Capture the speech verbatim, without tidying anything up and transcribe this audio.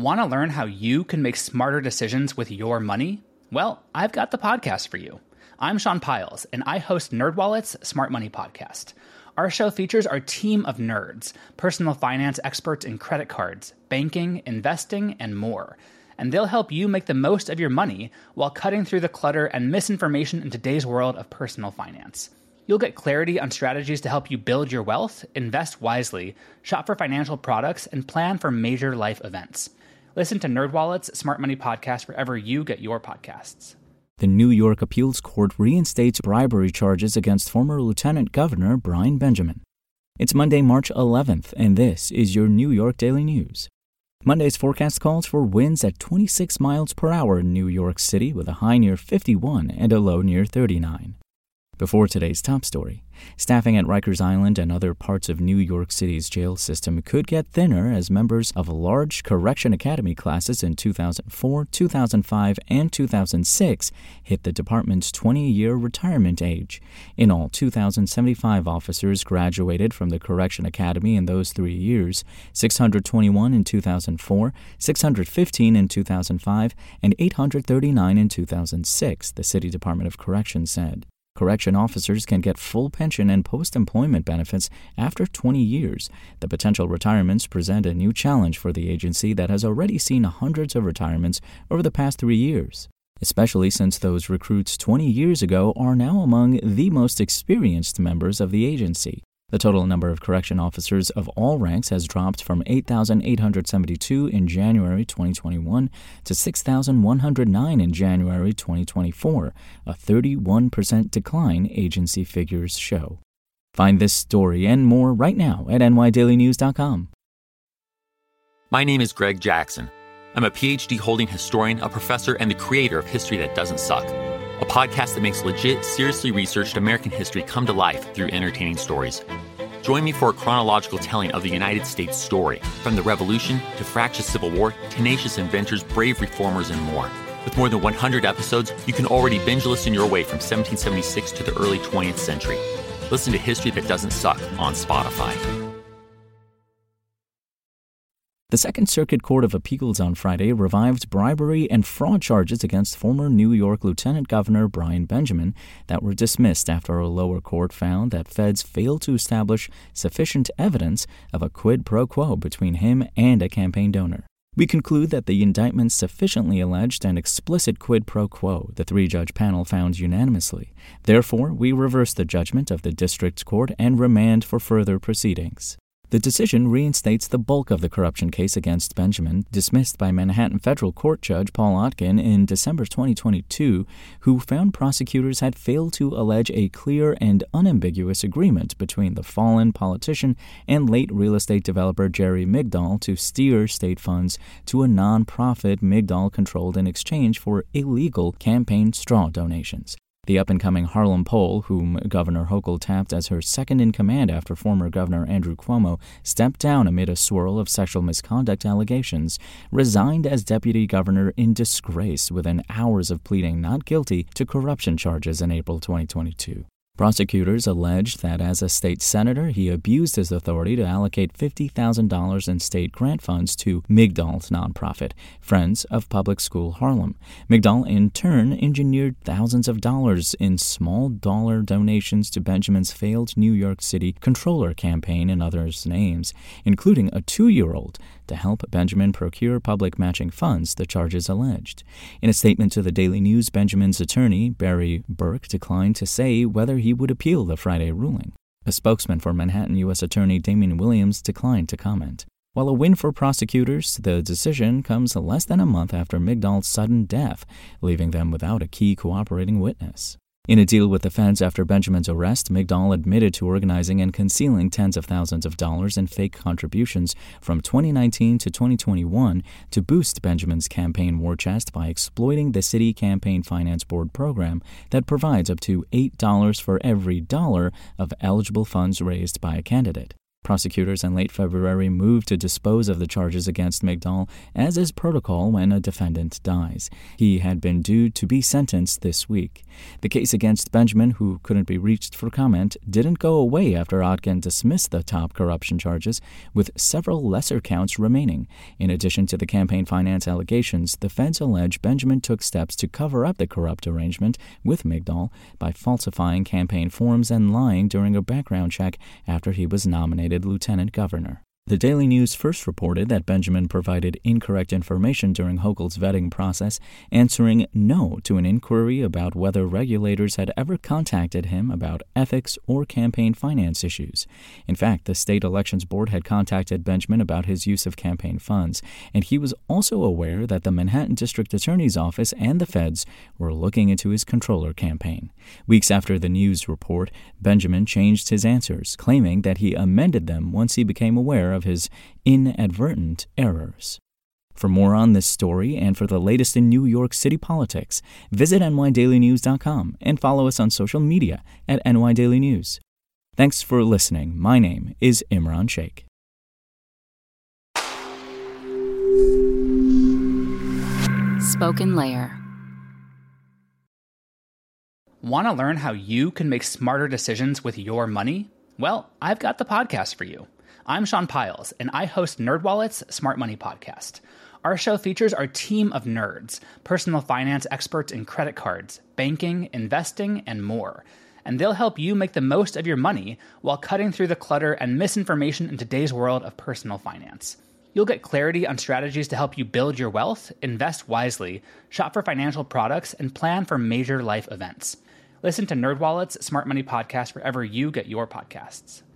Want to learn how you can make smarter decisions with your money? Well, I've got the podcast for you. I'm Sean Piles, and I host NerdWallet's Smart Money Podcast. Our show features our team of nerds, personal finance experts in credit cards, banking, investing, and more. And they'll help you make the most of your money while cutting through the clutter and misinformation in today's world of personal finance. You'll get clarity on strategies to help you build your wealth, invest wisely, shop for financial products, and plan for major life events. Listen to NerdWallet's Smart Money Podcast wherever you get your podcasts. The New York Appeals Court reinstates bribery charges against former Lieutenant Governor Brian Benjamin. It's Monday, March eleventh, and this is your New York Daily News. Monday's forecast calls for winds at twenty-six miles per hour in New York City with a high near fifty-one and a low near thirty-nine. Before today's top story, staffing at Rikers Island and other parts of New York City's jail system could get thinner as members of large Correction Academy classes in two thousand four, two thousand five, and two thousand six hit the department's twenty-year retirement age. In all, two thousand seventy-five officers graduated from the Correction Academy in those three years, six hundred twenty-one in two thousand four, six hundred fifteen in two thousand five, and eight hundred thirty-nine in two thousand six, the City Department of Corrections said. Correction officers can get full pension and post-employment benefits after twenty years. The potential retirements present a new challenge for the agency that has already seen hundreds of retirements over the past three years, especially since those recruits twenty years ago are now among the most experienced members of the agency. The total number of correction officers of all ranks has dropped from eight thousand eight hundred seventy-two in January twenty twenty-one to six thousand one hundred nine in January twenty twenty-four, a thirty-one percent decline, agency figures show. Find this story and more right now at N Y Daily News dot com. My name is Greg Jackson. I'm a P H D-holding historian, a professor, and the creator of History That Doesn't Suck, a podcast that makes legit, seriously researched American history come to life through entertaining stories. Join me for a chronological telling of the United States story, from the Revolution to fractious Civil War, tenacious inventors, brave reformers, and more. With more than one hundred episodes, you can already binge listen your way from seventeen seventy-six to the early twentieth century. Listen to History That Doesn't Suck on Spotify. The Second Circuit Court of Appeals on Friday revived bribery and fraud charges against former New York Lieutenant Governor Brian Benjamin that were dismissed after a lower court found that feds failed to establish sufficient evidence of a quid pro quo between him and a campaign donor. We conclude that the indictment sufficiently alleged an explicit quid pro quo, the three-judge panel found unanimously. Therefore, we reverse the judgment of the district court and remand for further proceedings. The decision reinstates the bulk of the corruption case against Benjamin, dismissed by Manhattan Federal Court Judge Paul Otkin in December twenty twenty-two, who found prosecutors had failed to allege a clear and unambiguous agreement between the fallen politician and late real estate developer Jerry Migdal to steer state funds to a non-profit Migdal controlled in exchange for illegal campaign straw donations. The up-and-coming Harlem Pole, whom Governor Hochul tapped as her second-in-command after former Governor Andrew Cuomo stepped down amid a swirl of sexual misconduct allegations, resigned as deputy governor in disgrace within hours of pleading not guilty to corruption charges in April twenty twenty-two. Prosecutors alleged that as a state senator, he abused his authority to allocate fifty thousand dollars in state grant funds to Migdal's nonprofit, Friends of Public School Harlem. Migdal, in turn, engineered thousands of dollars in small dollar donations to Benjamin's failed New York City comptroller campaign in others' names, including a two-year-old, to help Benjamin procure public matching funds, the charges alleged. In a statement to the Daily News, Benjamin's attorney, Barry Burke, declined to say whether he would appeal the Friday ruling. A spokesman for Manhattan U S Attorney Damian Williams declined to comment. While a win for prosecutors, the decision comes less than a month after Migdal's sudden death, leaving them without a key cooperating witness. In a deal with the feds after Benjamin's arrest, Migdal admitted to organizing and concealing tens of thousands of dollars in fake contributions from twenty nineteen to twenty twenty-one to boost Benjamin's campaign war chest by exploiting the City Campaign Finance Board program that provides up to eight dollars for every dollar of eligible funds raised by a candidate. Prosecutors in late February moved to dispose of the charges against Migdal, as is protocol when a defendant dies. He had been due to be sentenced this week. The case against Benjamin, who couldn't be reached for comment, didn't go away after Otkin dismissed the top corruption charges, with several lesser counts remaining. In addition to the campaign finance allegations, the feds allege Benjamin took steps to cover up the corrupt arrangement with Migdal by falsifying campaign forms and lying during a background check after he was nominated lieutenant governor. The Daily News first reported that Benjamin provided incorrect information during Hochul's vetting process, answering no to an inquiry about whether regulators had ever contacted him about ethics or campaign finance issues. In fact, the state elections board had contacted Benjamin about his use of campaign funds, and he was also aware that the Manhattan District Attorney's Office and the feds were looking into his controller campaign. Weeks after the news report, Benjamin changed his answers, claiming that he amended them once he became aware of his inadvertent errors. For more on this story and for the latest in New York City politics, visit N Y Daily News dot com and follow us on social media at N Y Daily News. Thanks for listening. My name is Imran Sheikh. Spoken Layer. Want to learn how you can make smarter decisions with your money? Well, I've got the podcast for you. I'm Sean Piles, and I host NerdWallet's Smart Money Podcast. Our show features our team of nerds, personal finance experts in credit cards, banking, investing, and more. And they'll help you make the most of your money while cutting through the clutter and misinformation in today's world of personal finance. You'll get clarity on strategies to help you build your wealth, invest wisely, shop for financial products, and plan for major life events. Listen to NerdWallet's Smart Money Podcast wherever you get your podcasts.